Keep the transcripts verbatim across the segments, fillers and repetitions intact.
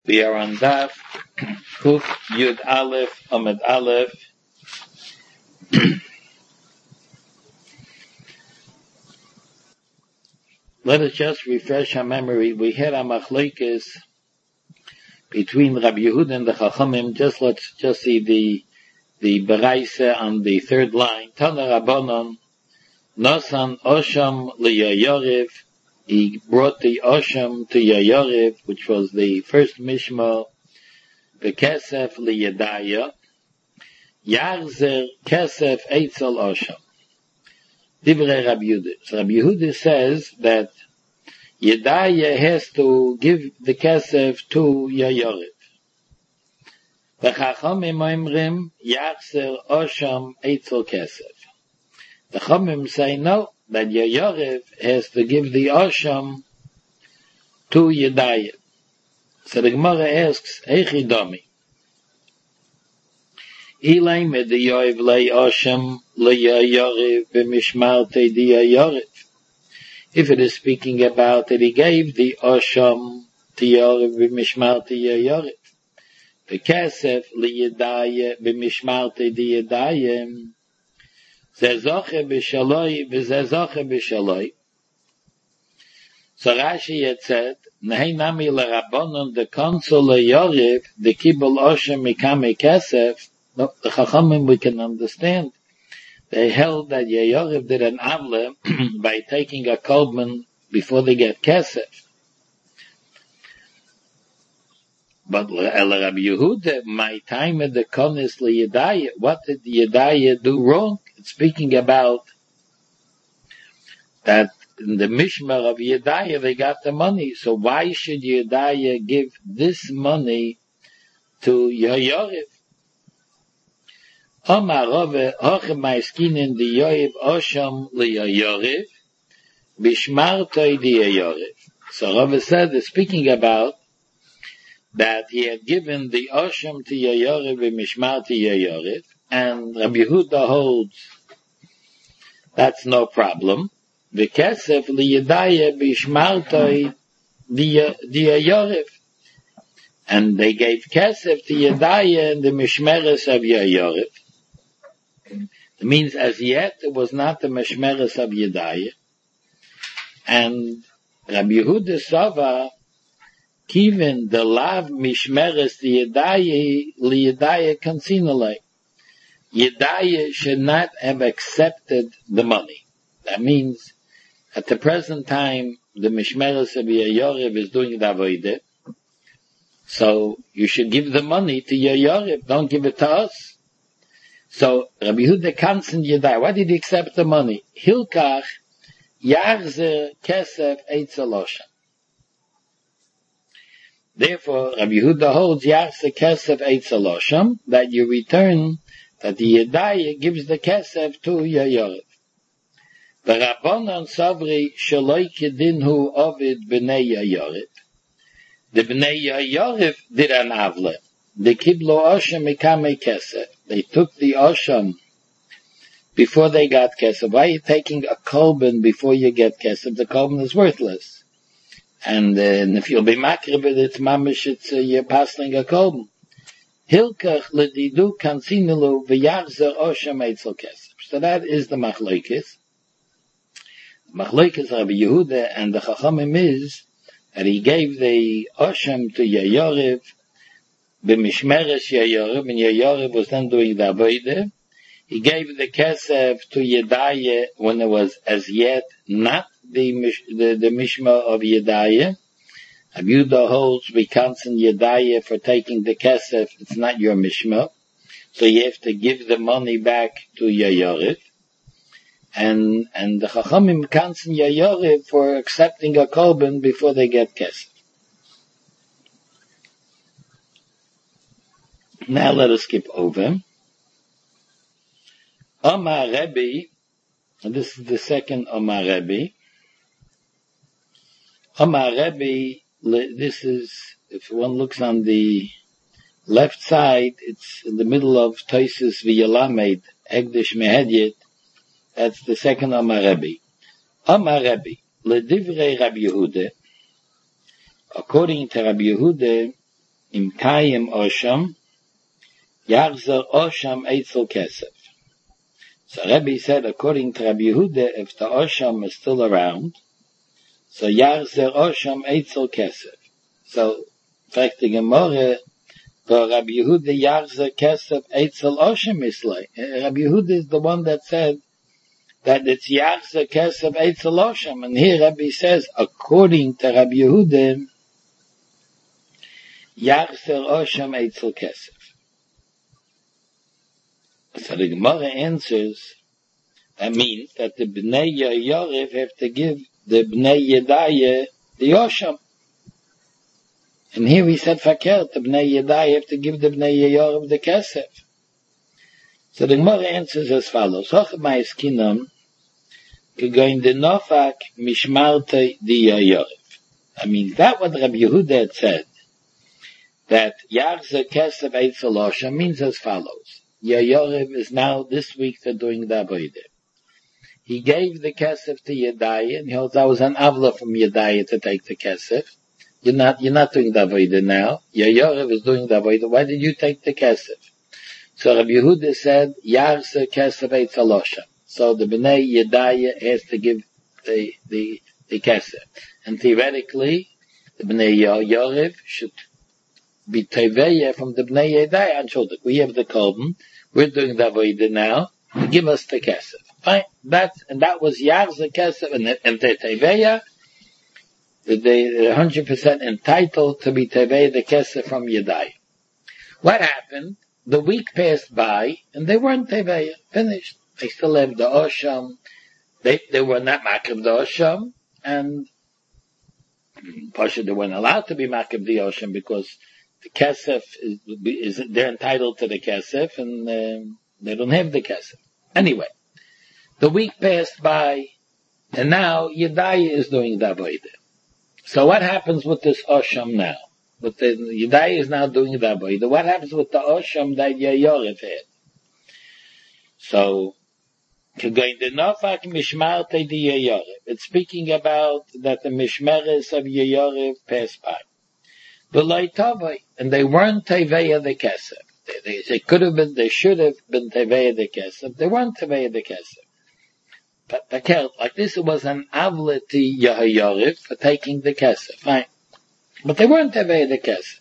We are on Daf Kuf Yud Aleph Amud Aleph. Let us just refresh our memory. We had a machlokes between Rabbi Yehuda and the Chachamim. Just let's just see the the Beraisa on the third line. Tana Rabbanon Nosan Osham LiYayorev. He brought the Osham to Yayorev, which was the first Mishma. The Kesef LiYadaya. Yarzer Kesef Eitzel Osham. Divrei Rabbi Yehuda. So Rabbi Yehuda says that Yedaya has to give the Kesef to Yayorev. The Chachamim Oimrim Yarzer Osham Eitzel Kesef. The Chachamim say no, that Yayorev has to give the Osham to Yedaya. So the Gemara asks, Eichi Domi. Ilay med the Yoiv lay Osham le Yayorev b'mishmarte di Yayorev. If it is speaking about that he gave the Osham to Yayorev b'mishmarte Yayorev. The Kesef le Yedaya b'mishmarte di Yedaya. Zezoche b'shaloi v'zezoche b'shaloi. So Rashi had said, Nehei nami l'Rabbanon the consul Yayorev the kibul Osham mikame Kesef. No, the Chachamim we can understand. They held that Yayorev did an avle by taking a korban before they get Kesef. But El Rabbi Yehuda, my time at the konis LiYadaya, what did Yedaya do wrong? It's speaking about that in the Mishmar of Yedaya they got the money. So why should Yedaya give this money to Yayorev? Omar Rove hoche maiskinin di Yoiv Osham LiYayorev bishmartoi di Yayorev. So Rove said, speaking about that he had given the Osham to Yayorev b'mishmarti Yayorev, and Rabbi Yehuda holds that's no problem. The Kesef LiYadaya bishmartoi di Yayorev. And they gave Kesef to Yedaya in the Mishmeres of Yayorev. It means as yet it was not the Mishmeres of Yedaya. And Rabbi Yehuda Sava, Kivin the Lav Mishmeres the Yedaya, Liyedaya Kansinale. Yedaya should not have accepted the money. That means at the present time the Mishmeres of Yayorev is doing the Avodah. So you should give the money to Yayorev, don't give it to us. So Rabbi Yehuda Kansen Yedai, why did he accept the money? Hilkach Yarzer Kesef Eitzel Osham. Therefore, Rabbi Yehuda holds Yarzer Kesef Eitzel Osham, that you return, that the Yedai gives the Kesef to Yayorev. The Rabbanon Savri Shaloi Kedinhu Ovid B'nei Yayorev. The Bnei Yayorev did an avle. The kiblo Osham mikame Kesef. They took the Osham before they got Kesef. Why are you taking a korban before you get Kesef? The korban is worthless. And, uh, and if you'll be makribet, it's mamish, it's, uh, you're passing a korban. Hilkach ledidu kansinilu v'yachzer Osham eitzel Kesef. So that is the machlokes. Machlokes Rabbi Yehuda and the Chachamim is and he gave the Osham to Yayorev, b'mishmeres Yayorev, and Yayorev was then doing the Avodah. He gave the Kesef to Yedaya when it was as yet not the the, the Mishma of Yedaya. Abuda holds we cancel Yedaya for taking the Kesef, it's not your Mishma. So you have to give the money back to Yayorev. And, and the Chachamim cancel Yayorev for accepting a korban before they get Kesef. Now let us skip over. Omar Rebbe, and this is the second Omar Rebbe. Omar Rebbe, this is, if one looks on the left side, it's in the middle of Toises V'Yalamed, Egdish Mehedyet. That's the second Omar Rebbe. Omar Rebbe, Ledivrei Rabbi Yehuda, according to Rabbi Yehuda, im Kayim Osham, Yachzer Osham Eitzel Kesef. So Rebbe said, according to Rabbi Yehuda, if the Osham is still around, so Yachzer Osham Eitzel Kesef. So, in fact, the Gemara, for Rabbi Yehuda, Yachzer Kesef Eitzel Osham Islay. Rabbi Yehuda is the one that said that it's Yachzer Kesef Eitzel Osham. And here Rabbi says, according to Rabbi Yehuda, Yachzer Osham Eitzel Kesef. So the Gemara answers, that means that the Bnei Yorev have to give the Bnei Yedaya the Osham. And here we said fakert, the Bnei Yedaya have to give the Bnei Yorev the Kesef. So the Gemara answers as follows. Hoch ma'is kinam, kegoin de nofak mishmarte di Yorev. I mean, that what Rabbi Yehuda had said, that Yachzer Kesef Eitzel Osham means as follows. Yorev is now, this week, they're doing the Avodah. He gave the Kesef to Yedaya, and he holds that was an avla from Yedaya to take the Kesef. You're not, you're not doing the Avodah now. Yorev is doing the Avodah. Why did you take the Kesef? So Rabbi Yehuda said, Yachzer Kesef Eitzel Osham. So the Bnei Yedaya has to give the, the, the Kesef. And theoretically, the Bnei Yorev should be Teveya from the Bnei Yedaya and Shodik. We have the Korban. We're doing the Avodah now. Give us the Kesef. Fine. That, and that was Yachzer Kesef and, and the Teveya. They're one hundred percent entitled to be Teveya the Kesef from Yedaya. What happened? The week passed by and they weren't Teveya. Finished. They still have the Osham. They, they were not Makib the Osham. And Pasha, they weren't allowed to be Makib the Osham because the Kesef is, is, they're entitled to the Kesef and uh, they don't have the Kesef. Anyway, the week passed by and now Yedaya is doing the Avodah. So what happens with this Osham now? With the, Yedaya is now doing the Avodah. What happens with the Osham that Yorev had? So, it's speaking about that the Mishmeres of Yorev passed by. And they weren't Teveya the Kesef. They, they, they could have been, they should have been Teveya the Kesef. They weren't Teveya the Kesef. But the like this, it was an avla to Yorev for taking the Kesef. Fine. But they weren't Teveya the Kesef.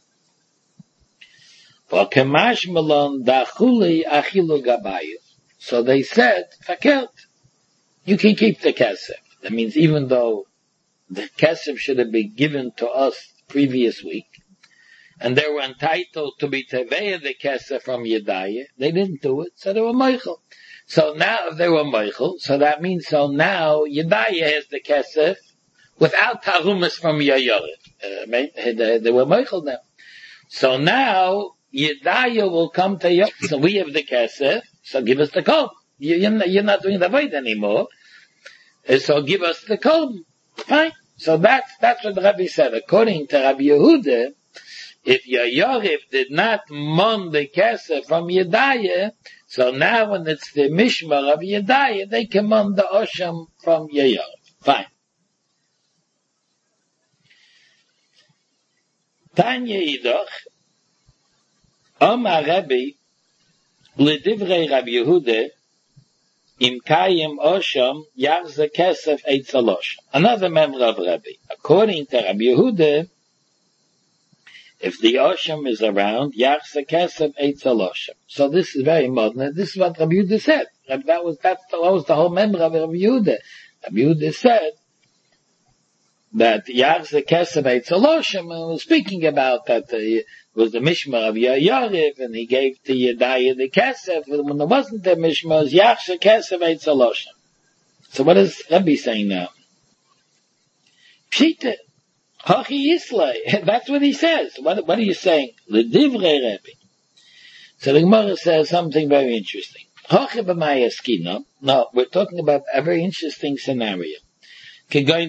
For Kemash Malon Dachuli Achilu Gabayu. So they said, Fakert, you can keep the Kesef. That means even though the Kesef should have been given to us previous week, and they were entitled to be Teveya the Kesef from Yedaya, they didn't do it, so they were Meichel. So now if they were Meichel, so that means so now Yedaya has the Kesef without Tarumas from Yorev. Uh, they, they were Meichel now. So now Yedaya will come to Yorev. So we have the Kesef, so give us the Korban. You, you're, not, you're not doing the Avodah anymore. Uh, so give us the Korban. Fine. So that's, that's what Rabbi said. According to Rabbi Yehuda, if Yorev did not mon the Kesef from Yedaya, so now when it's the Mishmar of Yedaya, they can mon the Osham from Yorev. Fine. Tanya Idoch, Omar Rabbi, L'divrei Rabbi Yehuda, Im Kayim Osham, Yachzer Kesef Eitzel Osham. Another member of Rabbi. According to Rabbi Yehuda, if the Osham is around, Yachzer Kesef Eitzel Osham. So this is very modern. This is what Rabbi Yehuda said. That was, that was the whole member of Rabbi Yehuda. Rabbi Yehuda said that Yachzer Kesef Eitzel Osham, and was speaking about that uh, was the Mishmar of Yorev, and he gave to Yedaya the Kesef, and when there wasn't the Mishmar, it was Yachzer Kesef Eitzel Osham. So what is Rabbi saying now? Pshita. Hachi Yislay. That's what he says. What, what are you saying? L'divrei Rabbi. So the Gemara says something very interesting. Hachi b'mayaskina. No, we're talking about a very interesting scenario. What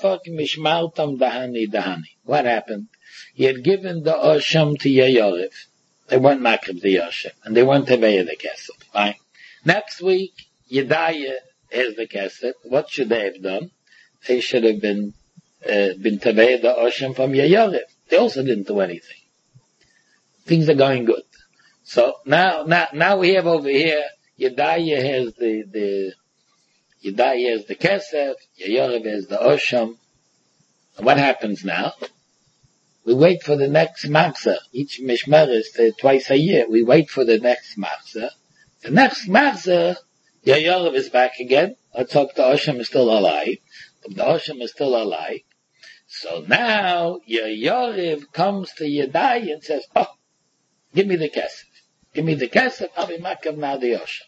happened? He had given the Osham to Yorev. They weren't Makrib the Osham, and they weren't Teveya the Kesef. Fine. Next week, Yedaya has the Kesef. What should they have done? They should have been uh, been Teveya the Osham from Yorev. They also didn't do anything. things are going good. So now, now, now we have over here, Yedaya has the, the, Yedaya has the Kesef, Yayorev has the Osham. What happens now? We wait for the next Machzor. Each Mishmer is uh, twice a year. We wait for the next Machzor. The next Machzor, Yayorev is back again. Let's hope the Osham is still alive. If the Osham is still alive. So now, Yayorev comes to Yedaya and says, oh, give me the Kesef. Give me the Kesef, I'll be Makav now the Osham.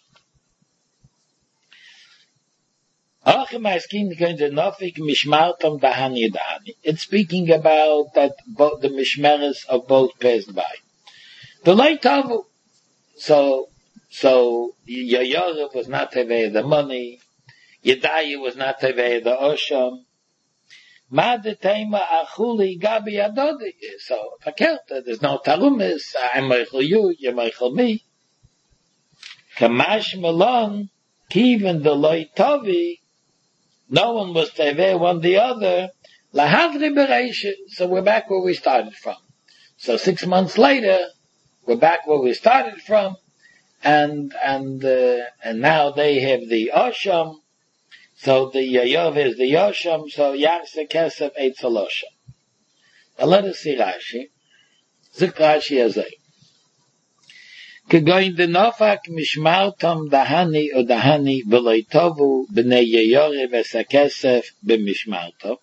It's speaking about that both the mishmeres of both passed by. The Leitavu. So, so, Yayorev was not Tevei the money. Yedaya was not Tevei the Osham. Ma de Tema Achuli Gabi Adodi. So, Fakelta, there's no Tarumis. I'm Meichel you, you're Meichel me. Kamash Malon, Kiven the Leitavi. No one was tevei one the other. Lahadri bereisha. So we're back where we started from. So six months later, we're back where we started from, and and uh, and now they have the Osham. So the Yayorev is the Osham. So Yachse Kesef Eitzel Osham. Now let us see Rashi. Zik Rashi Azay. Kegoin de nofak mishmartam dahani o dahani v'loi tovu b'nei Yayorev esakesef b'mishmartam.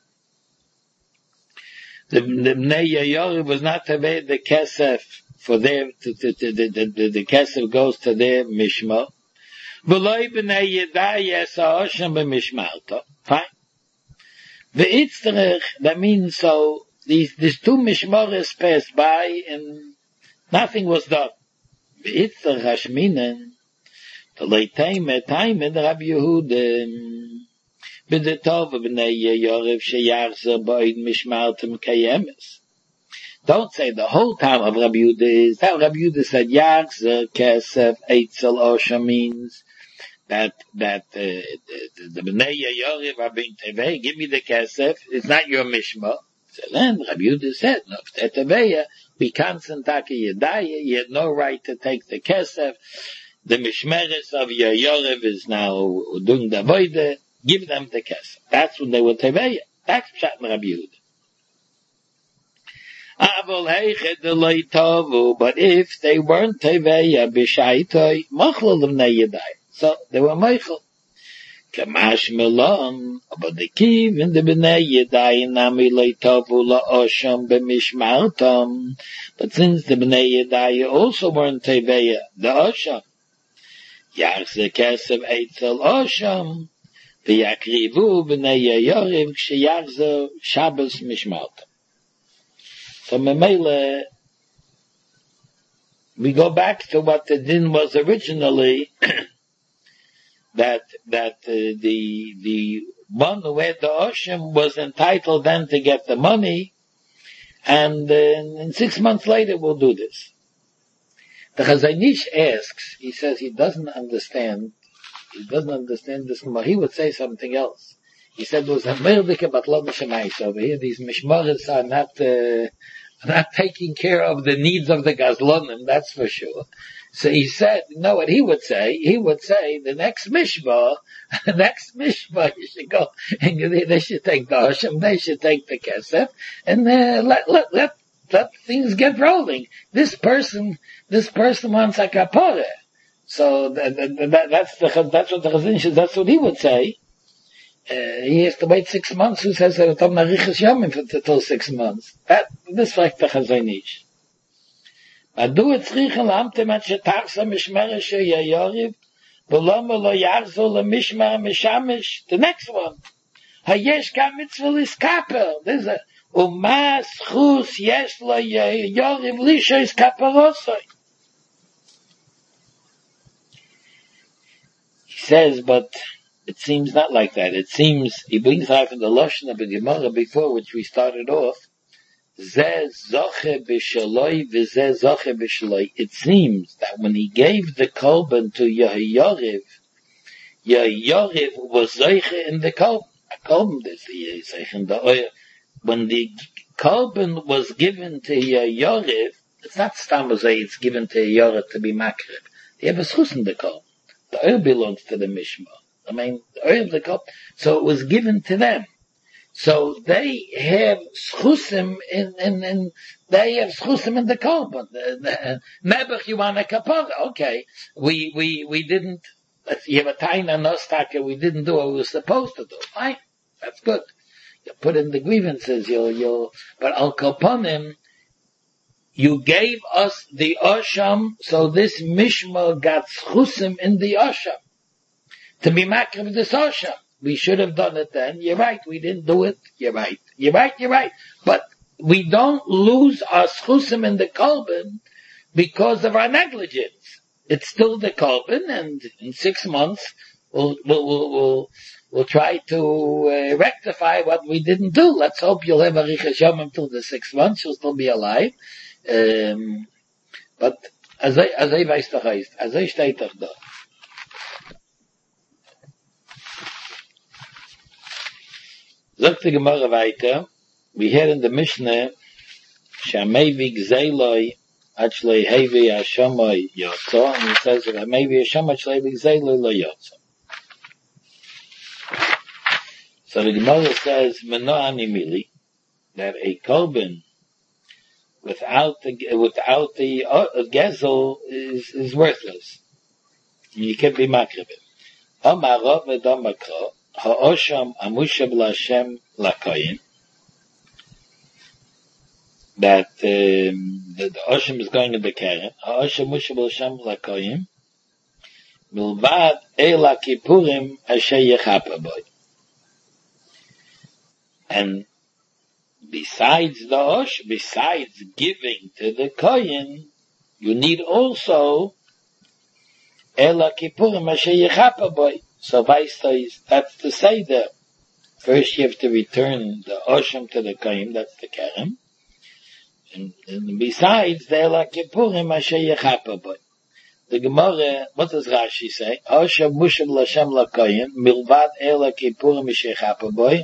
The b'nei Yayorev was not to be the kesef for their, to, to, to, the, the, the kesef goes to their mishmar. V'loi b'nei Yedaya esa'osham b'mishmartam. Fine. V'itzterech, that means so, these, these two mishmares passed by and nothing was done. V'itzer hashminen, the leitayme tayme the Rabbi Yehuda, b'detov b'nei Yayorev sheyachzer b'oid mishmartem kayemes. Don't say the whole time of Rabbi Yehuda is, that Rabbi Yehuda said yachzer kesef eitzel osha means that, that, uh, the b'nei Yayorev are being tevei, give me the kesef, it's not your mishmar. So then Rabbi Yehuda said, no, if they're teveya, we can't Santaki Yedaya, you had no right to take the Kesef. The Mishmeres of Yayorev is now doing the Voide, give them the Kesef. That's when they were Teveya. That's Pshat Rabbi Yehuda. Avol Heichet the Leitavu, but if they weren't Teveya, B'Shaitoi, Mochlel L'Bnei Yedaya. So they were Meichel. Kamash Melon, but the Kiv in the B'nei Yedaya Nami Leitavu La'osham B'Mishmartam. But since the B'nei Yedaya also weren't Teveya, the Osham, Yachze Kesef Eitzel Osham, V'Yakrivu B'nei Yayorev K'sheyachze Shabbos Mishmartam. So Memele, we go back to what the din was originally, that that uh, the the one who had the Osham was entitled then to get the money, and, uh, and six months later we'll do this. The Chazon Ish asks, he says he doesn't understand, he doesn't understand this. He would say something else. He said there was a merdike batlon shemais over here. These mishmaris are not uh, not taking care of the needs of the gazlonim, that's for sure. So he said, you know what he would say? He would say, the next mishmah, the next mishmah, you should go, and they should take the Osham, they should take the Kesef, and uh, let, let, let, let things get rolling. This person, this person wants a kapore. So that, that, that's the, that's what the Chazon Ish, that's what he would say. Uh, he has to wait six months. Who says that Tom Narichas Yomim for till six months? That, this like the Chazon Ish. Adu etzrichen lamte man shetarsa mishmere she Yayorev v'loma lo yachzor lemishmar mishamish. The next one. Hayesh kam mitzvah liskaper. There's a umas chus yesh lo Yayorev lisho is kaperosoi. He says, but it seems not like that. It seems, he brings out from the Lashon of the Gemara before, which we started off, it seems that when he gave the korban to Yayorev, Yayorev was zeiche in the korban. A korban is zeiche in the oil. When the korban was given to Yayorev, It's not stamazay, it's given to a Yora to be makrib. They have a schus in the Korban. The oil belongs to the Mishma. I mean, the oil of the Korban. So it was given to them. So they have schusim in, in, in, they have schusim in the Korban. Nebuch, you want a kapara? Okay. We, we, we didn't, you have a taina nostaka, we didn't do what we were supposed to do. Fine. That's good. You put in the grievances, you'll, you'll, but al koponim, you gave us the Osham, so this Mishma got schusim in the Osham. To be makrib this Osham. We should have done it then. You're right, we didn't do it. You're right. You're right, you're right. But we don't lose our schusim in the Korban because of our negligence. It's still the Korban, and in six months, we'll, we'll, we'll, we'll, we'll try to uh, rectify what we didn't do. Let's hope you'll have a Richesh Yom until the six months. You'll still be alive. Um, but, as I, as I weiß doch heißt, as I steht doch da. Sagt die Gemara weiter, we hear in the Mishnah, Shamei Gzeiloi, Achlei Hevi Hashamoi Yotzo, and it says, Maybe Hashamoi Achlei Gzeiloi Lo Yotzo. So the Gemara says, Meno Animili, that a Korban without the, without the uh, Gezel is, is worthless. You can't be makribit. Amar Rav Edamakro, Ha'osham Amushab Lashem Lakoyin, that um, the, the Osham is going in the Keren. Ha'osham Amushab Lashem Lakoyin, Milvad Eila Kippurim Asher Yechapa Boy. And besides the Osh, besides giving to the Koyin, you need also Eila Kippurim Asher Yechapa Boy. So Vaistais, that's to say that first you have to return the Osham to the Koyin, that's the Kerem. And, and besides, the Eila Kippurim Asher Yechapa Boy. The Gemara, what does Rashi say? Osham Mushab Lashem Lakoyin, Milvad Eila Kippurim Asher Yechapa Boy.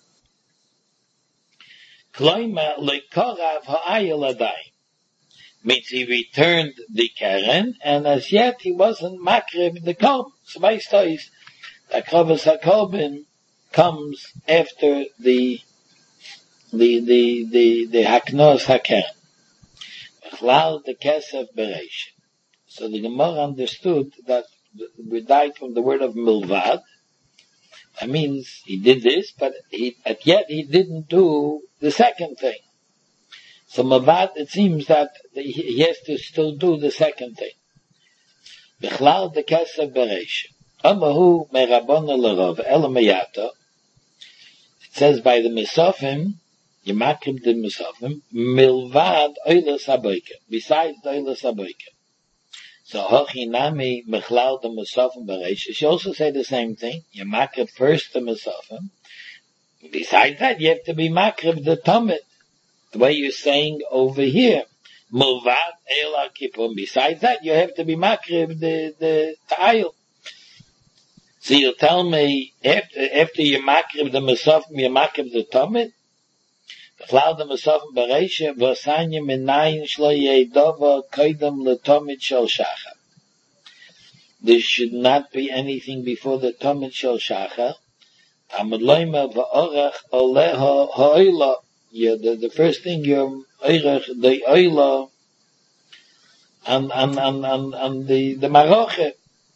Kloima Lekorav Ha'ayel Adai. Means he returned the Keren, and as yet he wasn't makrib the Korban. So Vaistais, the Kravas HaKorban comes after the, the, the, the, the Haknos HaKeren. Echlal the Kesef Bereish. So the Gemara understood that we died from the word of Milvad. That means he did this, but he, at yet he didn't do the second thing. So Milvad, it seems that he, he has to still do the second thing. Bechlal the Kesef Bereish. Amahu merabona l'rov ela meyato. It says by the Mesofim, Yemakim the Mesofim, milvad oilas haboike. Besides the oilas haboike. So hochinami mechlal the Mesofim Bereish. She also say the same thing. Yemakim first the Mesofim. Besides that, you have to be makrib the Tomit. The way you're saying over here. Milvad Eila Kippur. Besides that, you have to be makrib the, the Ta'ayil. So you'll tell me, after, after you makrib the Mesofim, you makrib the Tomit? V'chlal the Mesofim Bereisha, v'asanya minayin shlo yeidova koidam l'tomit shel shachar. There should not be anything before the Tomit shel shachar. Amud loima v'orach oleha ha'oila. Yeah, the, the first thing you're oirach, the oila, and, and, and, and, and the, the maroche.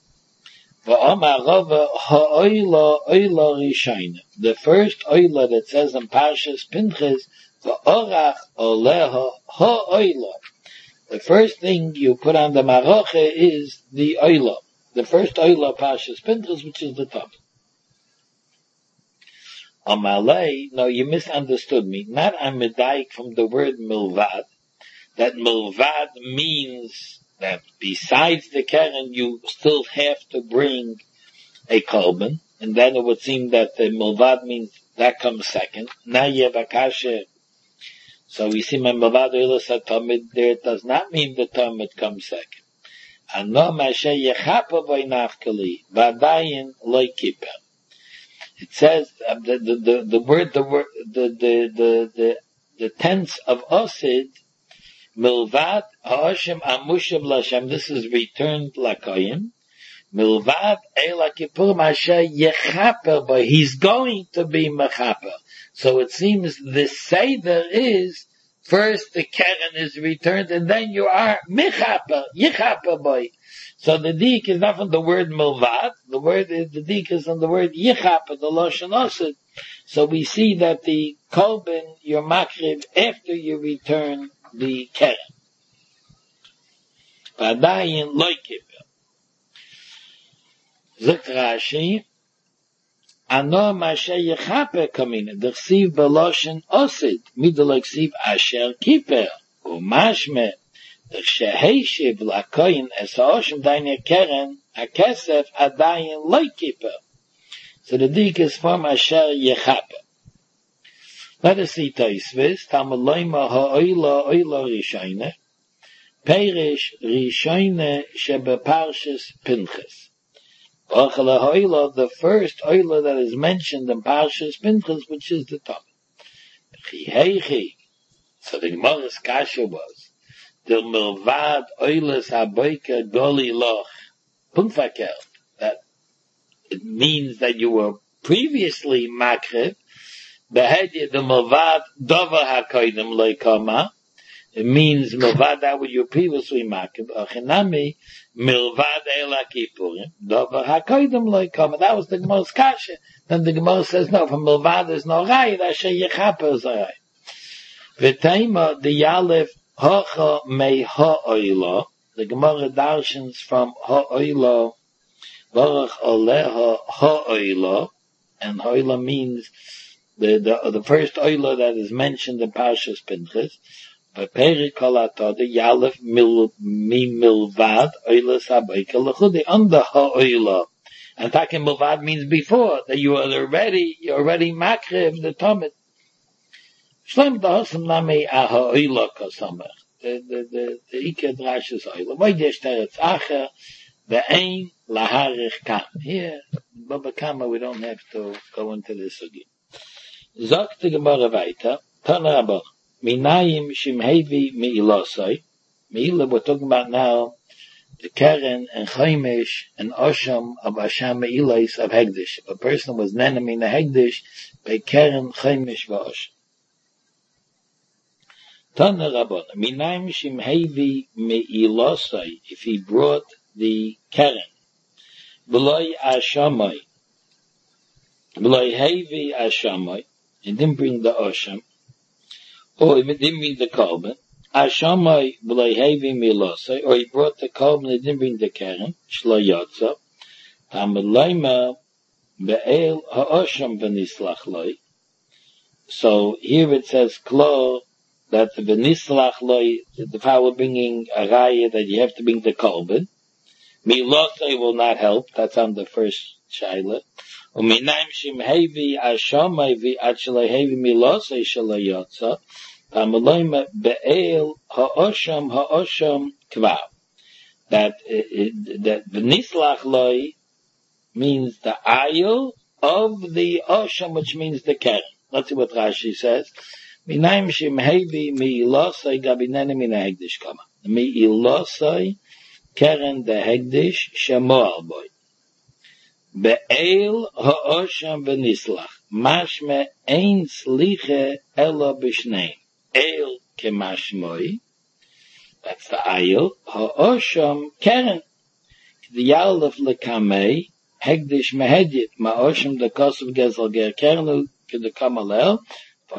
The first oila that says in Parshas Pinchas, v'orach oleha ha'oila. The first thing you put on the maroche is the oila. The first oila Parshas Pinchas, which is the top. Amalei, no, you misunderstood me. Not amedayik from the word milvad. That milvad means that besides the Keren, you still have to bring a Korban, and then it would seem that the Milvad means that comes second. Now you have a kasha. So we see my Milvad Eilas HaTomid there, it does not mean the Tomid comes second. Ano Mashe Yechapa V'Nafkali, V'adayin Loi Kippur. It says, uh, the, the, the, the word, the word, the, the, the, the, the tense of Osid Milvad ha'oshem amushav l'Hashem, this is returned l'koyin. Milvad Eila Kippur Masha Yechaper, but he's going to be Mechaper. So it seems the Seder is, first the Keren is returned, and then you are Mechaper, Yechaper boy. So the Dik is not from the word Milvad, the word is, the Dik is from the word Yechaper, the Lashon Osed. So we see that the Kolben, you're Makriv after you return the Keren. Vadayin Loi Kippur. Zok Rashi, Ano Masha Yechaper Kamina, D'chsiv Beloshen Osid, Midol D'chsiv Asher Kiper, Umashme, D'chsheheshiv L'koyin Es HaOshem Dainer Keren, HaKesef Adayin Loi Kiper. So the dik is from Asher Yechaper. Let us see Tosfos, Tamaloima Ha'oila Oila Rishayne, Perish Rishayne Shebeparshas Pinchas. The first oila that is mentioned in Parshas Pinchas, which is the Talmud. So the Gemara's kasha was, Del milvad oilas haboika goli loch punfakel, that it means that you were previously makriv, behedya the milvad dover hakoidim loikama. It means milvad that what you previously makriv, achinami milvad ela kippurim dover hakoidim loikama. That was the Gemara's kasha. Then the Gemara says no, from milvad there's no raya, asher yechaper is a raya. V'teima the yalef hacha mei ha'oila. The Gemara darshans from ha'oila, baruch aleha ha'oila, and ha'oila means the, the the first oila that is mentioned in Parshas Pinchas. V'peri kol atah the yalef mil mi milvad oila sabayka l'chudi under ha'oila. And takim milvad means before that you are already you already makriv the tamid. Shlem da'asam nami aha oila kasamach. The, the, the, the Iker Drash's oila. Why there's teretz acher, the ein laharich kam. Here, Baba Kama, we don't have to go into this again. Zok the Gemara weiter, Tana Rabba, minayim shimhevi mi'ilosai. Mi'ila, we're talking about now, the Keren and Chaimish and Osham of Asham Me'ilais of Hegdish. If a person was nenem in a Hegdish, by Keren, Chaimish, v'Osham. Tana Rabbana, minayim shimhevi me'ilosai, if he brought the Keren, v'loi ashamai, v'loi hevi ashamai, he didn't bring the Osham, or he didn't bring the Korban, ashamai v'loi hevi me'ilosai, or he brought the Korban, he didn't bring the Keren, shlo yotza, ha'melayma be'el ha'osham v'nislach loi. So here it says, klo, that the v'nislach loi, the power bringing a raya that you have to bring the korban. Milosai will not help. That's on the first shaila. U'minayim shimhevi ashamai v'achalei hevi milosai shalayotza. Pa'meloim be'el ha'osham ha'osham kvar. That that v'nislach loi means the ayil of the osham, which means the keren. Let's see what Rashi says. Minayim shimhevi mi'ilosai gabinene min ha'hegdish kama. Mi'ilosai keren the hegdish shemo alboy. Be'el ha'osham v'nislach. Mashme ein sliche ela b'shneim. El kemashmoi. That's the ayil. Ha'osham keren. The yalef lekamei. Hegdish mehedyet. Ma'osham the kosev gezel ger kerenu kedekam alel. So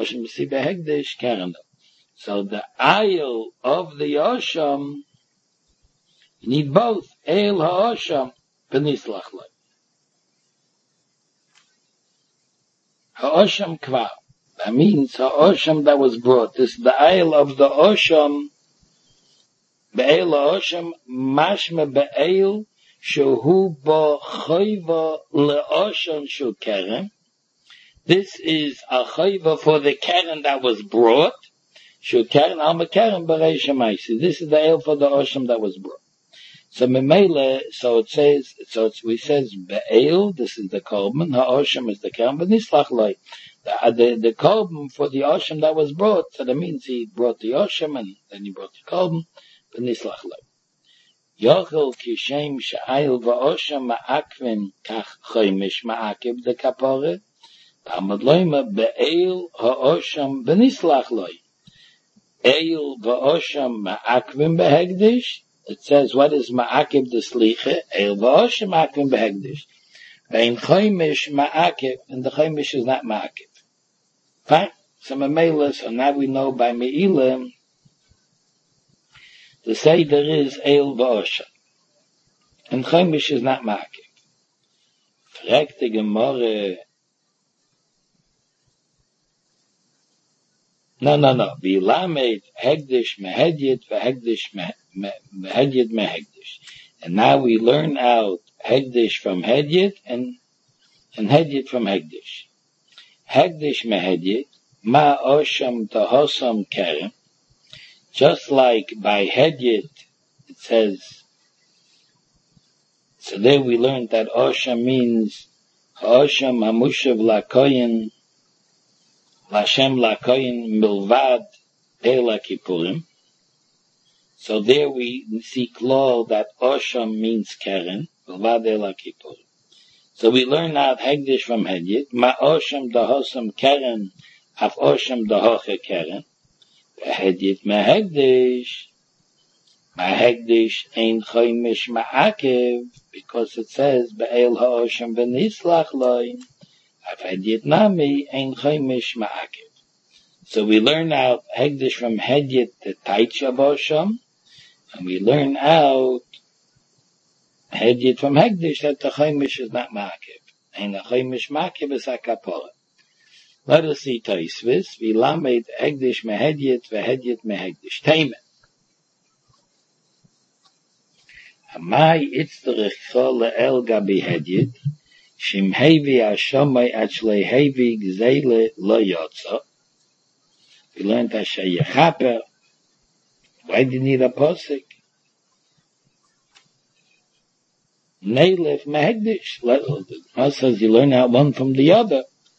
the ayil of the Osham, you need both. El ha'osham, v'nislach loi. Ha'osham kvar. That means ha'osham that was brought. This is the ayil of the Osham. Be'el ha'osham, mashma be'el, shehu bo choyva le'osham shu kerem. This is a chayva for the keren that was brought. Shu keren al mekeren b'rei shemaisi. This is the ale for the osham that was brought. So memele, so it says, so it's, we says be'el, this is the korban, ha'osham is the keren, but nislach loi. the, the, the korban for the Osham that was brought, so that means he brought the Osham and then he brought the korban, v'nislach lo. Yochel kishem she'ayil v'Osham ma'akvin kach choymish ma'akiv de kapore, Talmud loyma be'eil ha'Osham v'nislach lo. Eil v'Osham ma'akvin behegdish. It says, what is ma'akiv de sliche? Eil v'Osham ma'akvin behegdish. Ve'in choymish ma'akiv, and the choymish is not ma'akiv. Fine. So Mamela, so now we know by Me'ilim, to say there is Eil v'Osham. And choymish is not ma'akiv. Fragt the Gemara, No, no, no. V'lamed hegdish mehedyet v'hegdish mehedyet mehegdish. And now we learn out hegdish from hedyet and and hedyet from hegdish. Hegdish mehedyet ma osham tahosam kerem. Just like by hedyet it says. So there we learned that osham means osham hamushav lakoyin. Lashem lakoyin milvad Eila Kippurim. So there we see klal that Osham means Keren, milvad Eila Kippurim. So we learn out Hegdish from Hedyet, Ma Osham dahosam Keren, Af Osham dahoche Keren, Hedyet ma Hegdish, Ma Hegdish ein choymish ma'akev, because it says Be'el ha'osham v'nislach loy. Nami ein choymish ma'akiv. So we learn out Hegdish from Hedyet the Taitcha Bosham, and we learn out Hedyet from Hegdish that the choymish is not ma'akiv. And the choymish ma'akiv is a kapora. Let us see Tosfos. We lamed Hegdish mehedyet vehedyet mehegdish. Teimen. Amai itzterich chol le'el gabi hedyet. Shim hevi ashamai achlei hevi gzeile lo yotza. We learned that sheyechaper. Why do you need a posik? Neilef mehegdish. It says you learn out one from the other.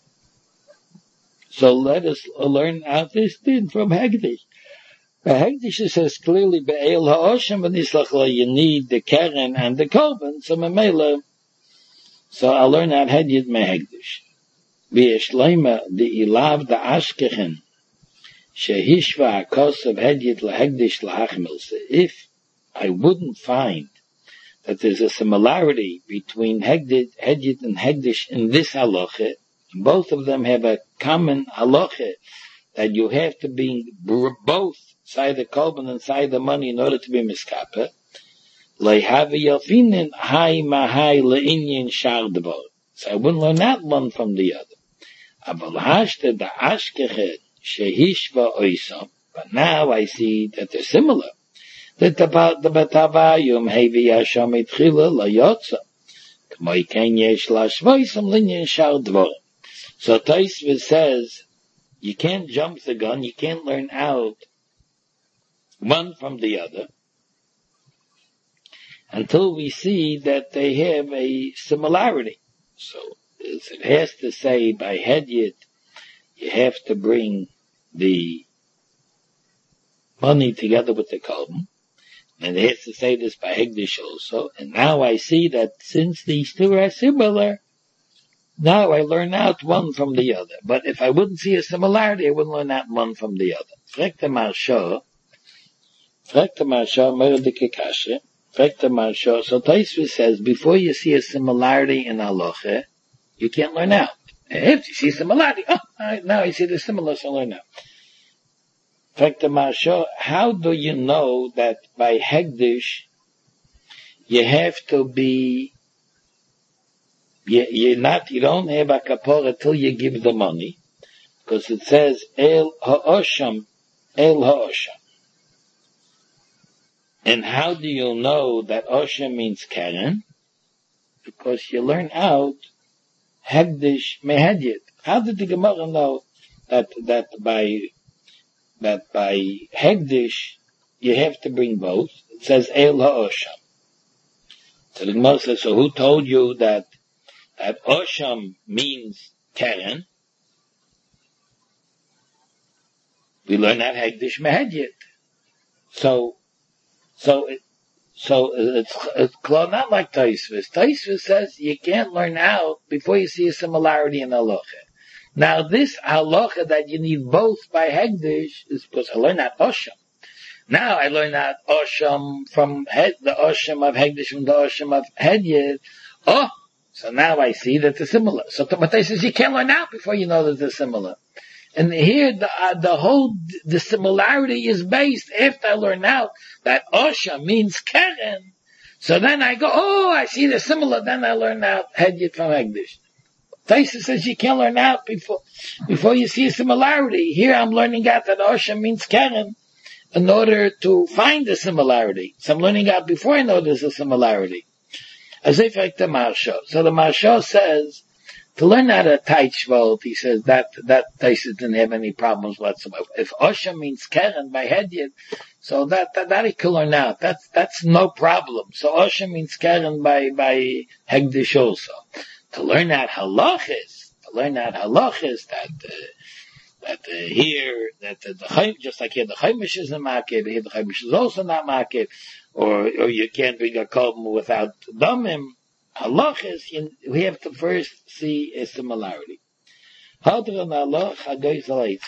So let us learn out this din from Hegdish. The Hegdish says clearly be'el ha'osham v'nislach lo, you need the keren and the korban. So memela. So I'll learn out Hedyet mehegdish. V'yeshleima the ilav the ashkechen shehishva hakos of Hedyet lahegdish lahachmil. If I wouldn't find that there's a similarity between Hedyet, Hedyet and Hegdish in this halacha, both of them have a common halacha that you have to be both side the korban and side the money in order to be miskapeh. So I wouldn't learn that one from the other. But now I see that they're similar. That about the Batavayum hevi Hashem itchila layotza. K'moi ken yesh lashvoisam linyan shar dvorim. So Tosfos says you can't jump the gun, you can't learn out one from the other until we see that they have a similarity. So it has to say by Hedyet you have to bring the money together with the korban, and it has to say this by Hegdish also. And now I see that since these two are similar, now I learn out one from the other. But if I wouldn't see a similarity, I wouldn't learn out one from the other. Frekta Marsha, Frekta Marsha, Merdike Kashe, Frekta Marsha. So Tosfos says, before you see a similarity in halacha, you can't learn out. If you see similarity, oh, now I see the similar, so learn out. Frekta Marsha, how do you know that by Hegdish, you have to be You, you're not, you don't have a kapora till you give the money, because it says El Ha'osham, El Ha'osham. And how do you know that Osham means Keren? Because you learn out Hegdish Mehedyet. How did the Gemara know that that by that by Hegdish you have to bring both? It says El Ha'osham. So the Gemara says, so who told you that that Osham means Keren, We learn that Hegdish Mehedyet. So, so, it, so it's, it's not like Taisvis. Taisvis says you can't learn out before you see a similarity in halacha. Now this halacha that you need both by Hegdish is because I learned that Osham. Now I learned that Osham from head, the Osham of Hegdish from the Osham of Hedyet. Oh, so now I see that they're similar. So Tamatay says you can't learn out before you know that they're similar. And here the uh, the whole the similarity is based after I learn out that Osha means Keren. So then I go, oh, I see they're similar. Then I learn out Hedyet from Hegdish. Taisa says you can't learn out before before you see a similarity. Here I'm learning out that Osha means Keren in order to find the similarity. So I'm learning out before I know there's a similarity. As if like the Marsha. So the Marsha says, to learn out a Taichvolt, he says that, that Taisa didn't have any problems whatsoever. If Osha means Keren by Hedyet, so that, that, that he can learn out. That's, that's no problem. So Osha means Keren by, by Hegdish also. To learn out halachis, to learn out halachis that, uh, that uh, here, that uh, the Chaim, just like here the Chaimish is a Makev, here the Chaimish is also not Makev, or, or you can't bring a Kolm without Damim. Halachis, we have to first see a similarity. Hadran halach hagoizel eitz.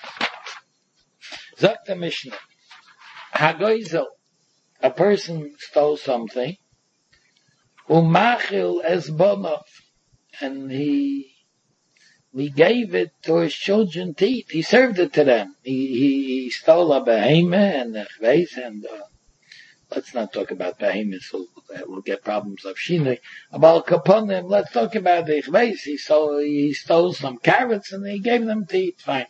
Zok the Mishnah. Hagoizel, a person stole something, umachil es bonov, and he, we gave it to his children to eat. He served it to them. He, he, he stole a behemah and a chveis and, uh, let's not talk about behemoths. We'll, we'll get problems of shinui. About kaponim, let's talk about the chveis. He stole, he stole some carrots and he gave them to eat. Fine.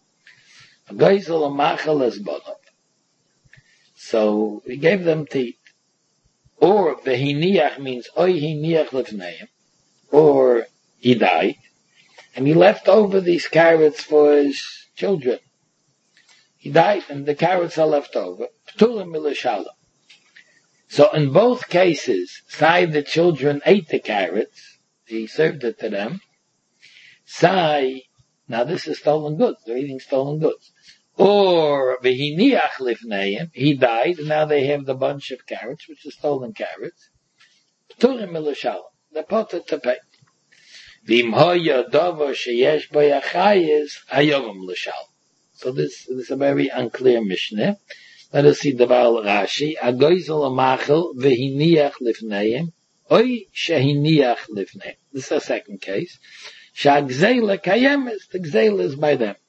So he gave them to eat. Or vehiniach means oy hiniach lefneim. Or he died and he left over these carrots for his children. He died and the carrots are left over. Ptulim milashalom. So in both cases, say the children ate the carrots, he served it to them. Say, now this is stolen goods, they're eating stolen goods. Or, v'hiniach lifneim, he died, and now they have the bunch of carrots, which are stolen carrots. Pturim milashalom, they're potter to pay. V'im hoya dovo sheyesh bo yachayis, hayovam l'shalom. So this, this is a very unclear Mishnah. Let us see the Baal Rashi. Agoizel amachel v'hiniach lifneim, oy shehiniach lifneim. This is a second case. Shagzeila kayemes, the gzeila is by them.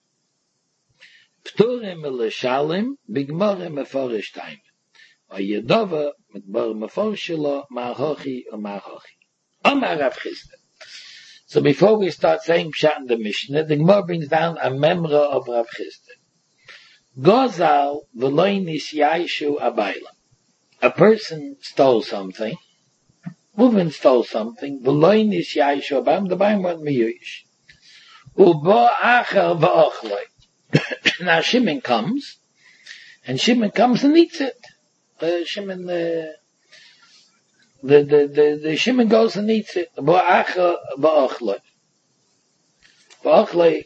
Pturim l'shalim, bigmorim meforish time. Oyedova, mitbor meforish shelo, ma'hochi or ma'hochi. Omar Rav Chisda. So before we start saying Pshat in the Mishnah, the Gemara brings down a memra of Rav Chisda. Gozal v'loy nisyaishu abayla. A person stole something. Reuven stole something. V'loy nisyaishu abayla. The Bayim went miyuish. Ubo acher v'ochloi. Now Shimon comes, and Shimon comes and eats it. Uh, Shimon, uh, the, the, the, the Shimon goes and eats it. Ubo acher v'ochloi. V'ochloi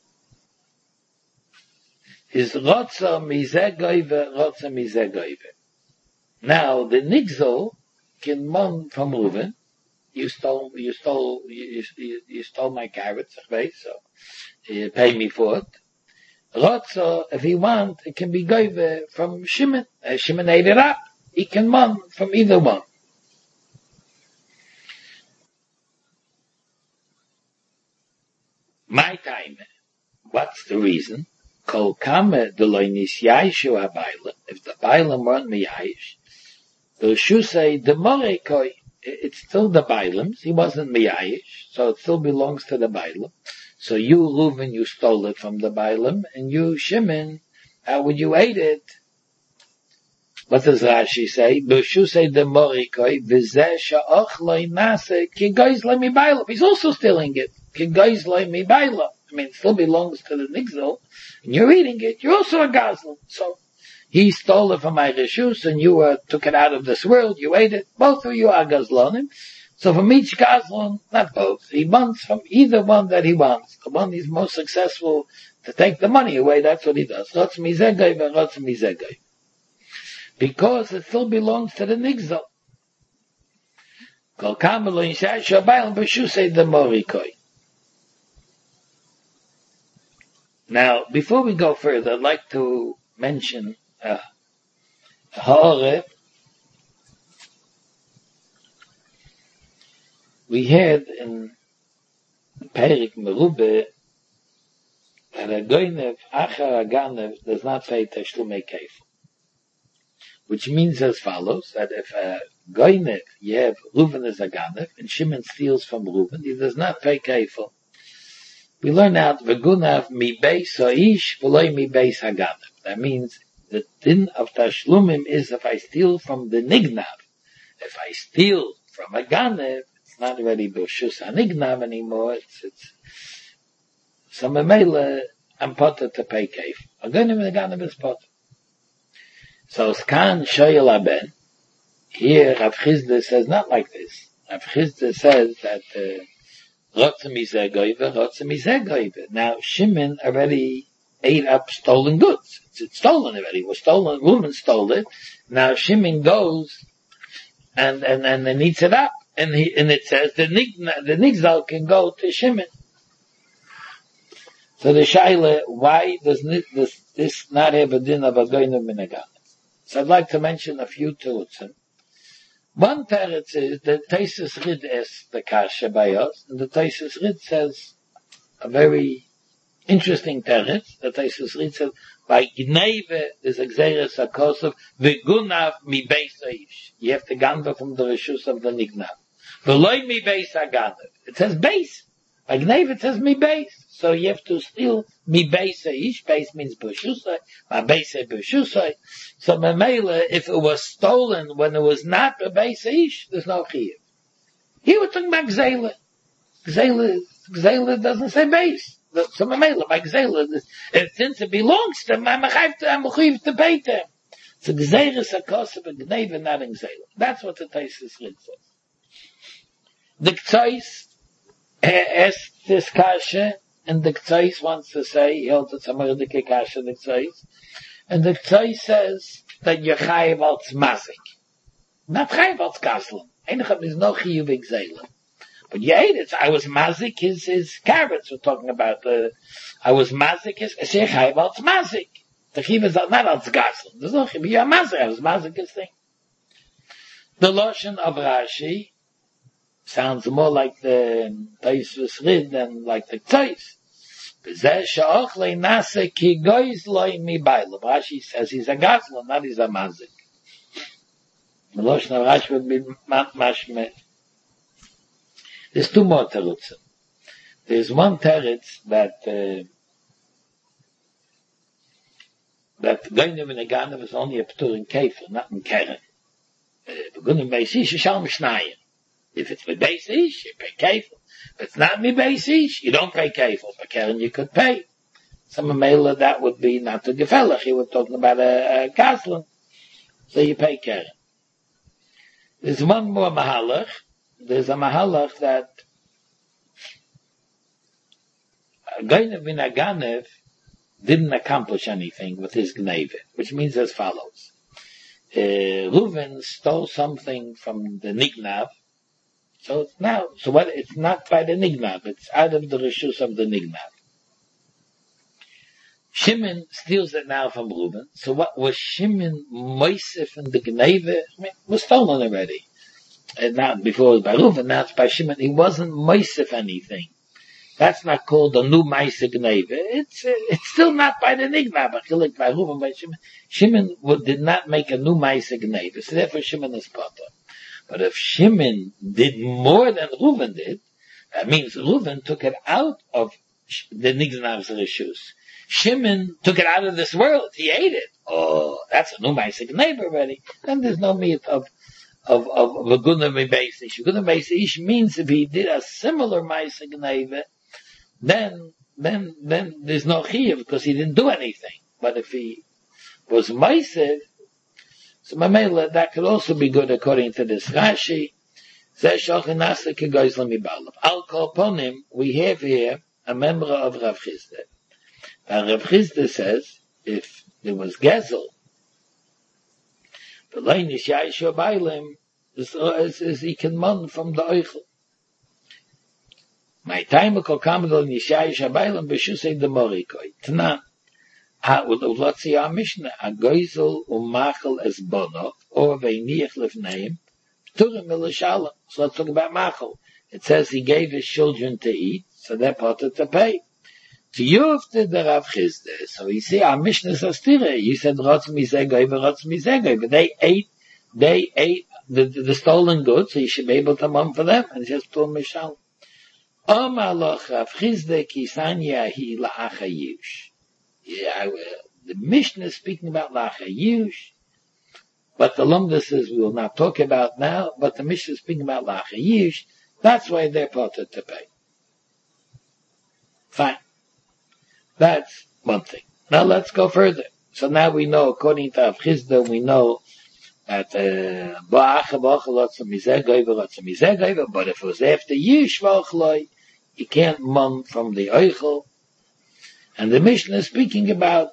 is rotza mizeh goyve, rotza mizeh goyve. Now, the nigzol can mon from Reuven. You stole, you stole, you, you, you stole my carrots, so you pay me for it. Rotza, if he want, it can be goyve from Shimon. Uh, Shimon ate it up. He can mon from either one. My time. What's the reason? Kol kame de loy nisyaishu habayla. If the bailam weren't miyayish, the Rishu say the morekoi. It's still the bailam's. He wasn't miyayish, so it still belongs to the bailam. So you, Reuven, you stole it from the bailam, and you, Shimon, how would you ate it? What does Rashi say? The Rishu say the morekoi v'zeh sha'ochloi nase ki goyzloi mi bailam. He's also stealing it. Ki goyzloi mi bailam. I mean, it still belongs to the nigzol, and you're eating it, you're also a gazlan. So, he stole it from my reshus, and you uh, took it out of this world, you ate it, both of you are gazlanim. So from each gazlan, not both, he wants from either one that he wants. The one he's most successful to take the money away. That's what he does. Rotz mizeh goiva, rotz mizeh goiva. Because it still belongs to the nigzal. Kol kamelo in shai shabayel b'shusei the morikoi. Now, before we go further, I'd like to mention uh, Ha'oreh. We had in Perik Merube that a goynev achar a ganev does not pay teshlumei kefil, which means as follows: that if a goynev, you have Reuven as a ganev, and Shimon steals from Reuven, he does not pay kefil. We learn out v'gunav mi beis ha'ish v'loi mi beis haganev. That means the din of tashlumim is if I steal from the nignav. If I steal from a ganev, it's not really b'shus hanignav anymore. It's it's so memela I'm potter to pay kef. A goynev and a ganev is potter. So skan shoyel aben. Here Rav Chizda says not like this. Rav Chizda says that. Uh, Now, Shimon already ate up stolen goods. It's, it's stolen already. It was stolen. Reuven stole it. Now Shimon goes and, and, and, and eats it up. And he, and it says the nigzal, the nigzal can go to Shimon. So the shaila, why does this, this not have a din of a goynev min a ganev? So I'd like to mention a few terutzim. One teretz is the Taisus Rid es the Kasha by us, and the Taisus Rid says a very interesting teretz. The Taisus Rid says, by Gneve is a Gzeres HaKosov, v'gunav mi beis ha'ish. You have to ganva from the Rishus of the Nignav. V'loi mi beis ha'ganev. It says beis. By Gneve it says mi beis. So you have to steal mi beis ha'ish. Beis means b'shusai. Ma beis ha b'shusai. So memela, if it was stolen when it was not a beis ha'ish, there's no chiyuv. Here we're talking about gzela. Gzela, gzela doesn't say beis. So memela, by gzela, since it belongs to him, I'm chayiv to pay to him. So gzeres hakosov and gneva, not in gzela. That's what the Taisus Rid says. The K'tzais asks this kasha, and the K'tzais wants to say, he holds it's a merdike kasha, the K'tzais, and the K'tzais says that you're chayiv al tzmazik. Not chayiv al tzkaslam. Einachem is no chiyuv gzela. But you ate it. I was mazik his, his carrots. We're talking about, uh, I was mazik his, I say chayiv al tzmazik. The chiyuv is not al tzkaslam. There's no chiyuv. You're mazik. I was mazik his thing. The lotion of Rashi sounds more like the Taisus Rid than like the K'tzais. Rashi says he's a gazlan, not he's a mazik. The Lashon of Rashi would be mashmeh. There's two more terutzim. There's one teretz that uh, that goynev and a ganev is only a ptur in kefir, not in keren. Begunim beisish yishal mishnayim. If it's with beis ish, you pay kefil. If it's not me beis ish, you don't pay kefil. For keren you could pay. Some mela that would be not to gefelach. He was talking about a, a gazlan. So you pay keren. There's one more mahalach. There's a mahalach that Goynev min Ganev didn't accomplish anything with his gneve, which means as follows. Uh, Reuven stole something from the Nignav. So it's now, so what, it's not by the Nignav, it's out of the Rishus of the Nignav. Shimon steals it now from Reuven. So what was Shimon Moisef and the Gneve? I mean, it was stolen already. And not before it was by Reuven, now it's by Shimon. He wasn't Moisef anything. That's not called a new Maisa Gneve. It's, uh, it's still not by the Nignav, but by Reuven, by Shimon. Shimon would, did not make a new Maisa Gneve. So therefore Shimon is potter. But if Shimon did more than Reuven did, that means Reuven took it out of the Nignav's Rishus. Shimon took it out of this world. He ate it. Oh, that's a new Maisa Gneve already. Then there's no meat of, of, of, of a Guna Mebeisish. Guna Mebeisish means if he did a similar Maisa Gneve, then, then, then there's no Chiyuv because he didn't do anything. But if he was Maisev, so Mamela, that could also be good according to this Rashi. Al kol ponim, we have here a member of Rav Chizda And Rav Chisda says, if there was Gezel, the line is Yaisha Bailim, is, is, is he can mon from the Eichel. My time kol kamadol Yaisha Bailim, Beshusei the Morikoi. Tana, let's see our Mishnah, a Gezel umachel es bono, or veiniach lefneim, Turim Milashalom. So let's talk about Machel. It says he gave his children to eat, so they're parted to pay. To Yufte the Rav Chisda. So you see, our Mishnah is astire. You said Rotz Mizegoi, but Rotz Mizegoi. But they ate, they ate the, the, the stolen goods, so you should be able to mum for them, and just pull Mishal. Omar loch Rav Chisda ki sanyahi la'achayush. Yeah, the Mishnah is speaking about la'achayush. But the Lumda says we will not talk about now, but the Mishnah is speaking about la'achayush. That's why they're parted to pay. Fine. That's one thing. Now let's go further. So now we know, according to Rav Chisda, we know that ba'acha ba'acha lotzah mizegoi v'lotzah mizegoi, but if it was after yish v'ochloi, you can't mum from the oichel. And the Mishnah is speaking about,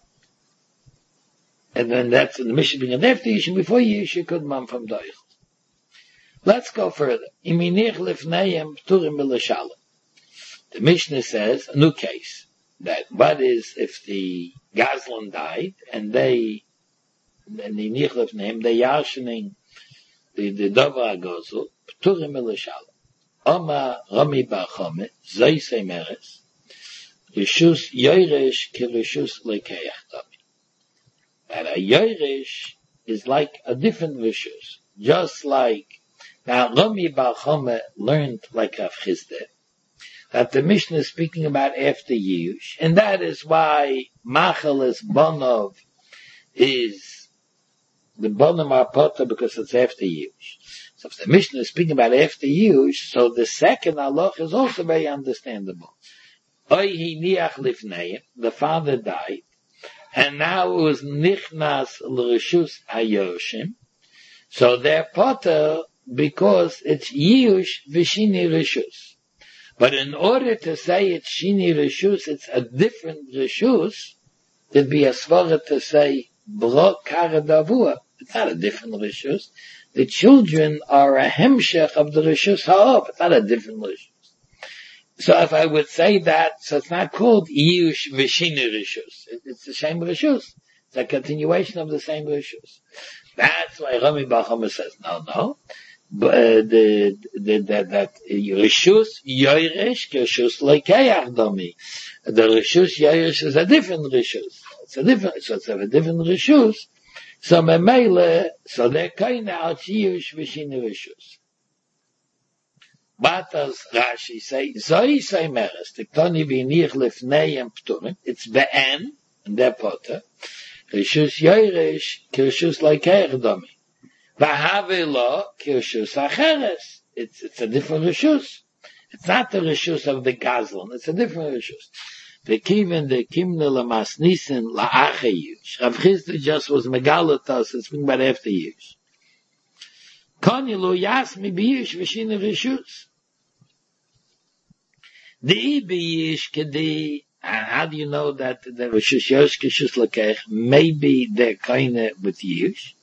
and then that's in the Mishnah being after yish, and before yish, you could mum from the oichel. Let's go further. Iminich lifneim p'turim b'lashalom. The Mishnah says, a new case. That what is if the Gazlan died and they and the Nichlef name they yarshening the the Dover Gazul Pturim Elishal Oma Rami Bachome Zay Semeres Rishus Yoresh Kirishus Lekeach Dami. That a Yoresh is like a different Rishus, just like now Rami Bachome learned like Rav Chisda that the Mishnah is speaking about after Yush, and that is why Machal is Bonov is the Bonim Arpota because it's after Yush. So if the Mishnah is speaking about after Yush, so the second halach is also very understandable. Oihi niach lifneim, the father died, and now it was nichnas l'rishus hayoshim, so they're Potter because it's Yush v'shini rishus. But in order to say it's Shini Rishus, it's a different Rishus, there'd be a svara to say Bro Kara Davua. It's not a different Rishus. The children are a hemshech of the Rishus Ha'ov. It's not a different Rishus. So if I would say that, so it's not called Yush Vishini Rishus. It's the same Rishus. It's a continuation of the same Rishus. That's why Rami Bachama says, no, no. But uh, the, the, the, that Rishus Yoresh Rishus Lekeach Dami. The Rishus Yoresh is a different Rishus. It's a different, so it's a different Rishus. So Memele, so they're kind of out Yush Vishini Rishus. What does Rashi say? Zoi say Meres, Tiktoni B'nich Lefneim Pturim. It's Be'en, and they're Potter. Rishus Yoresh Rishus Lekeach Dami. V'havelo kirshus acheres. It's it's a different rishus. It's not the rishus of the Gazlan. It's a different rishus. The kiven the kimne lamasnisin la'achayush. Rav Chisda just was megalatos. It's been about after yush. Konilu yasmi biyush v'shina rishus. The biyush kedi. And how do you know that the rishus yosh kishus lekech? Maybe they're kinda with yush.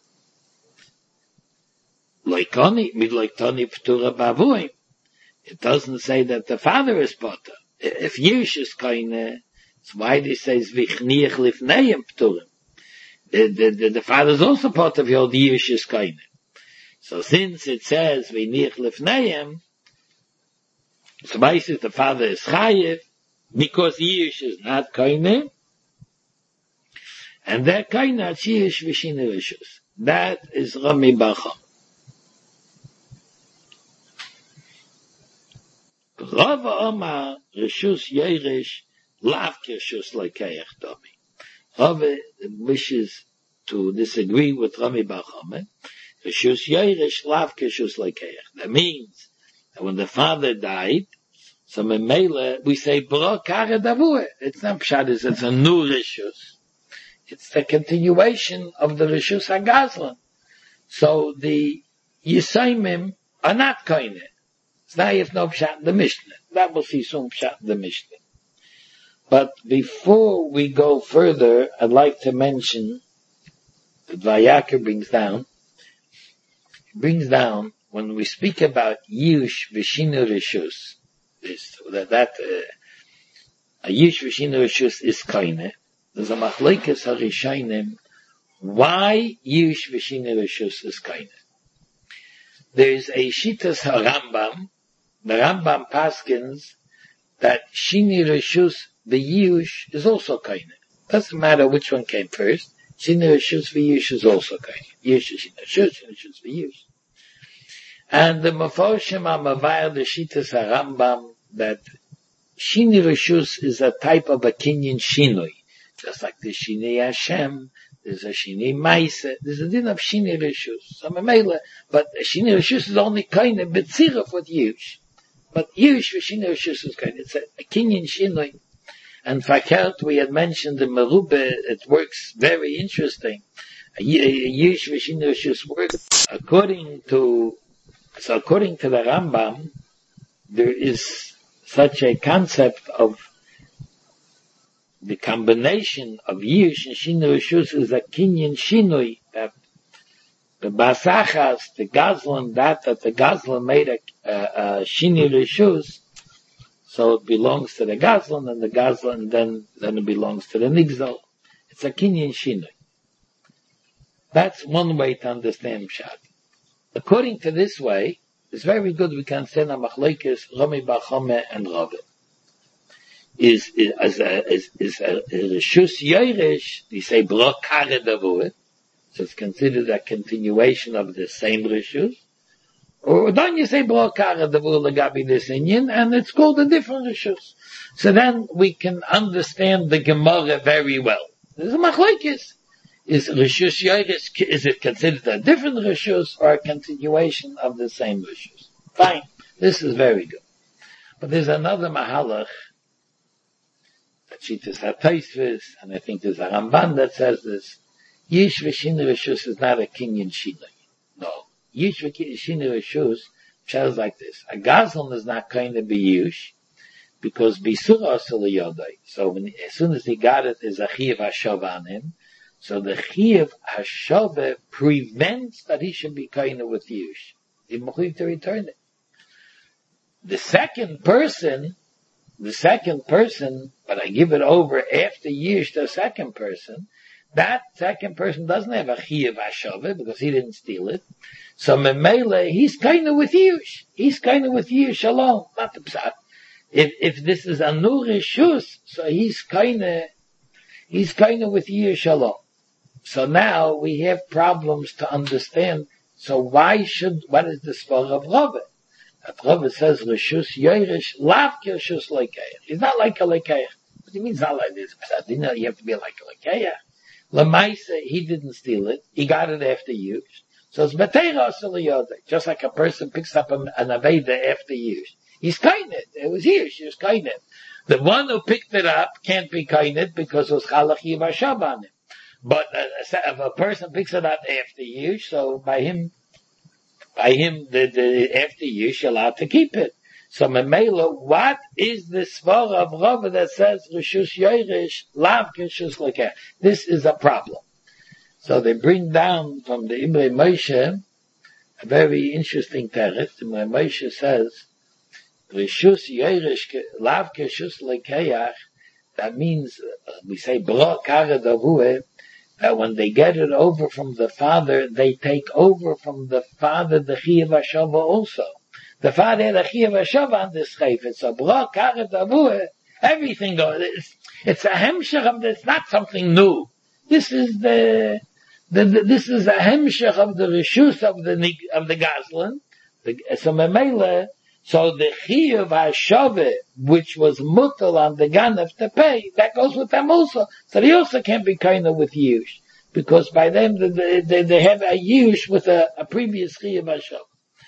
Loikoni, mit loiktoni p'tura bavuim. It doesn't say that the father is potter. If Yush is keine, it's why they say vichniach lifneim p'turim. The, the, the, the father is also potter if your Yush is keine. So since it says vichniach lifneim, so basically the father is chayiv, because Yush is not keine, and that keine at Yush v'shina rishus. That is Rami Bacham. Rava Omar Rishus Yeresh Lav Kirshus Lekeach Dami. Rava wishes to disagree with Rami Bachame. Rishus Yeresh Lav Kirshus Lekeach. That means that when the father died, so Memele, we say Bro Kara Davua. It's not Pshadis, it's a new Rishus. It's the continuation of the Rishus HaGazlan. So the Yisaimim are not koine. Now you have no pshat in the Mishnah. That will see some pshat in the Mishnah. But before we go further, I'd like to mention that Vayaker brings down, brings down, when we speak about Yush V'Shinu Rishus, that, that uh, a Yush V'Shinu Rishus is Kaine. There's a Machlekes HaRishayim, why Yush V'Shinu Rishus is Kaine. There's a Shitas HaRambam, the Rambam paskins, that Shini Rishus, the Yush, is also Kaine. Doesn't matter which one came first. Shini Rishus V'Yush is also Kaine. Yush is Shini Rishus, Rishus V'Yush. And the Mefoshim Amavayr, the Shitas HaRambam, that Shini Rishus is a type of a Kinyan Shinui. Just like the Shini Hashem, there's a Shini Maise, there's a din of Shini Rishus. So Mamela, but Shini Rishus is only kind of Betzirah with Yush. But Yush for Shini Rishus is kind of, it's a, a Kinyan Shinui. And Fakert, we had mentioned the Merube, it works very interesting. Yush for Shini Rishus works according to, so according to the Rambam, there is such a concept of the combination of Yush and Shinu Rishus is a Kinyan Shinui, that the Basachas, the Gazlan, that, that the Gazlan made a, a, a Shinu Rishus, so it belongs to the Gazlan, and the Gazlan then, then it belongs to the Nigzal. It's a Kinyan Shinui. That's one way to understand Pshat. According to this way, it's very good we can understand a Machlekes, Rami Bar Chome and Rave. Is, is, as a, is, is a, Rishus Yoresh, they say Bro Kare Davur, so it's considered a continuation of the same Rishus. Or don't you say Bro Kare Davur Lagabi this Inyan, and it's called a different Rishus. So then we can understand the Gemara very well. There's a Machlekes. Is Rishus Yoresh, is it considered a different Rishus or a continuation of the same Rishus? Fine. This is very good. But there's another Mahalach, that Shitas HaTosfos, and I think there's a Ramban that says this, Yish V'Shinu Rishus is not a Kinyan Shinui. No. Yish V'Shinu Rishus sounds like this. A Gazlan is not going to be Yush, because Bisura Asuli Yodai. So when, as soon as he got it, there's a Chiyav HaShava on him. So the Chiyav HaShava prevents that he should be kind with Yush. He mechuyev to return it. The second person, the second person, but I give it over after Yush to a second person, that second person doesn't have a Chiyav HaShava because he didn't steal it. So Memele, he's kind of with Yush. He's kind of with Yush alone, not the Psat. If, if this is a Nur Rishus, so he's kind of, he's kind of with Yush alone. So now we have problems to understand. So why should, what is the svar of Rave? That Rave says, Rishus Yoresh, lav ki Rishus Lekeach. He's not like a Lekeach. What do you mean it's not like this? You know, you have to be like a Lekeach. Lamaisa, he didn't steal it. He got it after use. So it's Beteira Asuli. Just like a person picks up an, an Aveda after use. He's kind it. It was here. She was kind it. The one who picked it up can't be kind it because it was Chalachi Vashab on him. But uh, if a person picks it up after use, so by him, by him, the, the after use, you're allowed to keep it. So Memela, what is the svar of Rava that says Rishus Yoresh, lav Rishus Lekech? This is a problem. So they bring down from the Imre Moshe a very interesting teretz. Imre Moshe says Rishus Yoresh, lav Rishus Lekech. That means uh, we say Bro Kare Davur. That when they get it over from the father, they take over from the father the Chiyav HaShava also. The father had a Chiyav HaShava on this chayv. It's a Bro Kare Davur. Everything goes. It's, it's a hemshech of this. It's not something new. This is the, the, the this is a hemshech of the rishus of the of the Gazlan. The, so Memele, so the Chiyav HaShava, which was mutal on the Ganav to pay, that goes with them also. So they also can't be kind of with Yush. Because by them, they, they, they have a Yush with a, a previous Chiyav HaShava.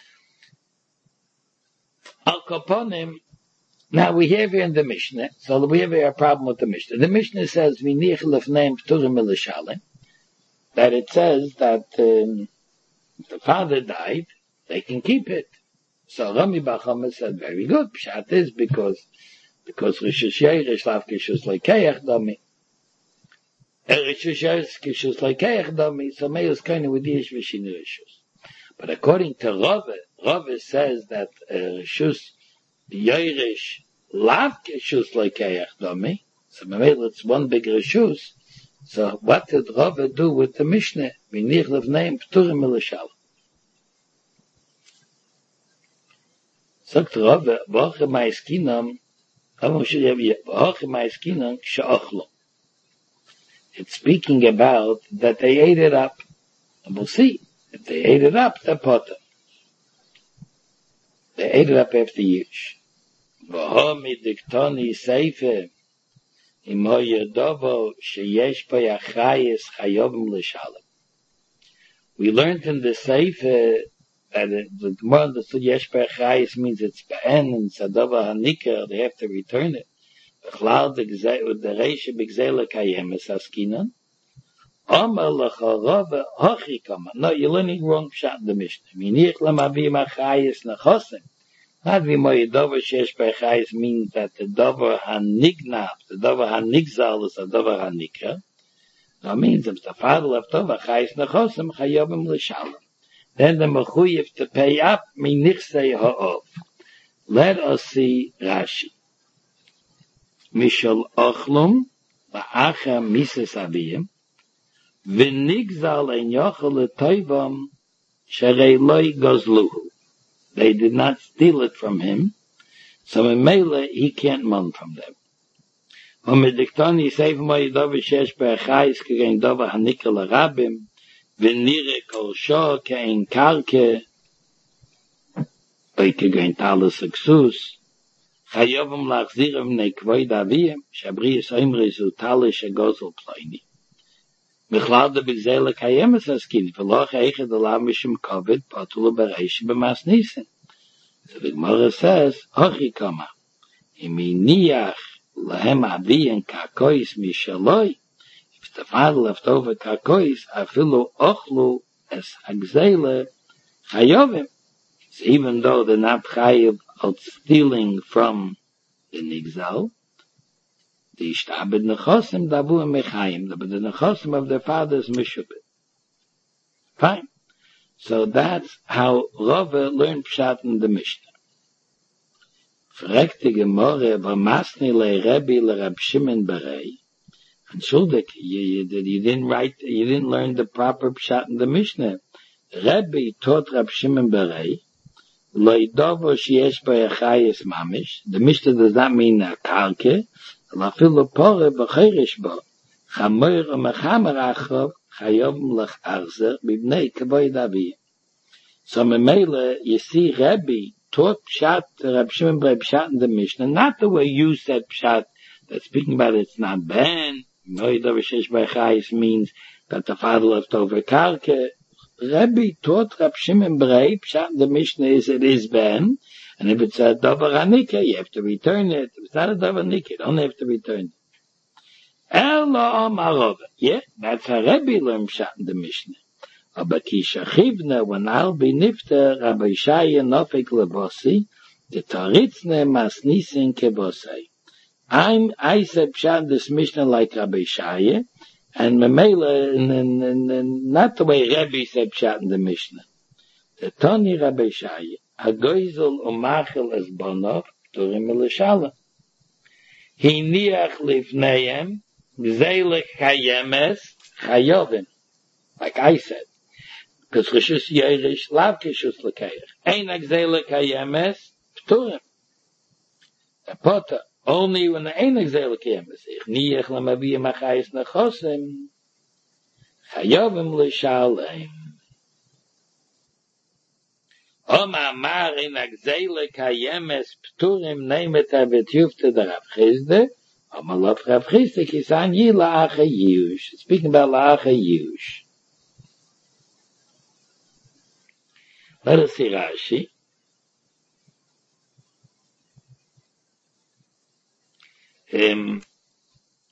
Al Kaponim, now we have here in the Mishnah, so we have here a problem with the Mishnah. The Mishnah says, V'nich lefneim pturim milishalim, that it says that um, the father died, they can keep it. So Rami Bar Chome said, very good. Pshat is because because Rishus Yeresh lav kishus lekeach dami. Rishus Yeresh kishus lekeach dami, so meilus kainu with Yish v'shin Rishus. But according to Rava, Rava says that uh, Rishus Yeresh lav kishus lekeach dami, so meilus it's one big Rishus. So what did Rava do with the Mishnah? Minich levneim pturim milashal. Sagt Rava, v'hoche ma'iskinam, it's speaking about that they ate it up. And we'll see. If they ate it up, they're potter. They ate it up after Yish. V'homi diktoni seife, im hoyedovo sheyesh po yachayis chayovim l'shalom. We learned in the seife that the Gemara understood yesh po yachayis means it's be'en and sadova hanikah, they have to return it. B'chlal the reisha b'gzela kayemes askinan. Amar l'charava hachi kama. No, you're learning wrong pshat in the Mishnah. Minich lamavim achayis nechosim. Not v'moy dover sheyesh po yachayis means that the dover hanignaf, the dover hanigzal is the dover hanikah. No, it means if the father left over chayis nechosim chayovim l'shalom. Then the mechuyev to pay up minichsei ha'ov. Let us see Rashi. Mishal ochlum va'acha mises aviyim v'nigzal en yochel l'toivam sherei loi gozluhu. They did not steal it from him, so in Mele he can't mon from them. U'mediktoni seif mo'i dover shesh be'achayis k'gein dover hanikah l'rabim v'nire kol shor ke'en karke oy k'gein talus aksus chayovim lachzirem nekvoid aviyim shabriyas oimri zu talus shegozol ploini Michlal de b'gzela kayemes askini v'loch eiche de lav mishim kovid patulu bereishi b'mas nisen. So the Gemara says, Hochi kama, imi niach lahem aviyim kakois mishaloi. If the father left over kakois, afilu ochlu es hagzela chayovim. So even though they're not chayiv of stealing from the nigzal, the ishtabed nechosim davu mechayim, but the nechosim of their fathers mishubed. Fine. So that's how Rava learned pshat in the Mishnah. Fragt die Gemorre, Vamasni le Rebbe le Rab Shimon Berei. Entschuldig, you, you, you didn't write, you didn't learn the proper pshat in the Mishnah. Rebbe taught Rab Shimon Berei, lo idovo sheyesh bo yachayis mamish. The Mishnah does not mean a karke, la filu pore b'cherish bo. Chamoir u'mechamer achov, chayovim lech arzer, b'bnei kavoid aviyim. So Memele, you see Rebbe taught pshat, Rab Shimon Berei pshat in the Mishnah, not the way you said pshat, that speaking about it, it's not ben, means that the father left over karke. Rebbe taught Rab Shimon Berei pshat in the Mishnah is it is ben, and if it's a davar hanikah, you have to return it. If it's not a davar hanikah, you don't have to return it. Ela Amar, yeah, that's how Rebbe learned pshat in the Mishnah. Aber ki shachivna, when I'll be nifter, Rabbi Shaya nofek lebosi, the taritzne masnisin kebosei. I'm, I said pshat this Mishnah like Rabbi Shaya, and Memela, and, and, and, and not the way Rebbe said pshat in the Mishnah. The Toni Rabbi Shaya, hagoizel umachel es bonov, turim l'shalom. Hiniach lifneim, gzeilech chayemes, chayovim. Like I said. Because Rishus Yeresh lav kishus l'keich. Ein agzele kayemes pturim. A potter only when the ein agzele kayemes. Ich niech lamaviyim achayis nechosim. Chayovim l'shalem. Oma mar in agzele kayemes pturim neimet avet yufte der Rav Chizde. Oma lof Rav Chizde kisan yi la'acha yush. Speaking about la'acha yush. Let us see Rashi. Um,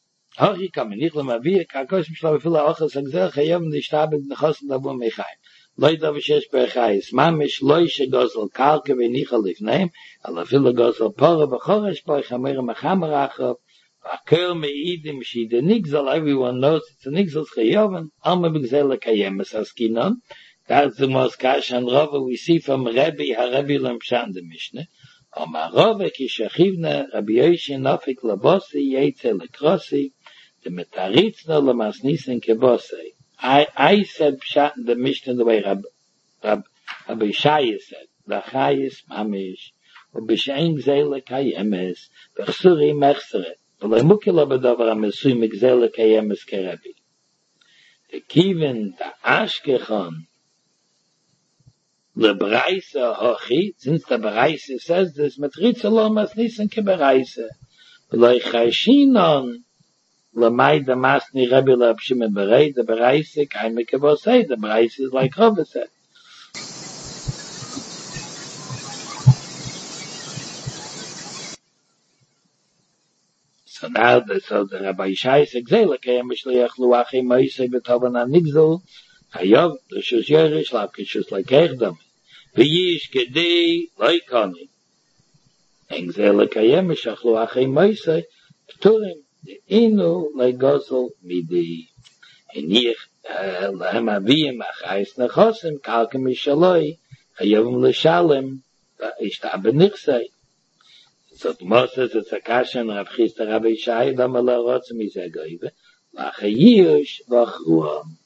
Hochi kamen, ich lemavir, kakos mishla befila ochas agzel, chayom nishtabed nechosim dabu mechayim. לא ידע שיש ברחייס, ממש לא שגוזל קרקע וניחה לפניהם, אלא אפילו גוזל פורה בחורש בו, חמר מחמר אחר, והכל מעידים שידה נגזל, everyone knows it's a נגזל חיובן, אלמה בגזל לקיים את הסקינון, כך זה מוזכר שאן רובה we see from רבי, הרבי למשן דמשנה, אמר רובה כשכיבנה רבי יושי נופק לבוסי, יצא לקרוסי, דמתריצנו למסניסן כבוסי. I, I said pshat in the Mishnah the way Rab, Rab, Rabbi Shaya said, L'chayis mamish, u'b'shein gzei l'kayemes, v'chsuri mechseret, v'lemuki lo b'dover ha'mesui m'gzei l'kayemes kerebi. The kivin, the ashkechon, l'braisa hochi, since the braisa says this, metritza lo masnisan kebraisa, v'lo yichashinon, Lamai the Masni Rebbe Lapshim and Berei, the Bereise, Kaimekabo say, the Bereise is like Rava said. So now, the, so the Rabbi Shai said, Gzela, Mishliach Luachi Moise, Betovan Anigzul, Hayov, the Shus Yerish, Lapkishus like Erdom, Viyish Gedi, Loikoni, and Gzela Kayemishach Luachi Moise, Pturim, the inu legosel midi and ich lahem avim achais nechosim kalkem mishaloi hayovim l'shalem ishta benichsei. So the Moses it's a kashan Rav Chisda Rabbi Shai dama la rotzim izeh goive lachayush v'achruam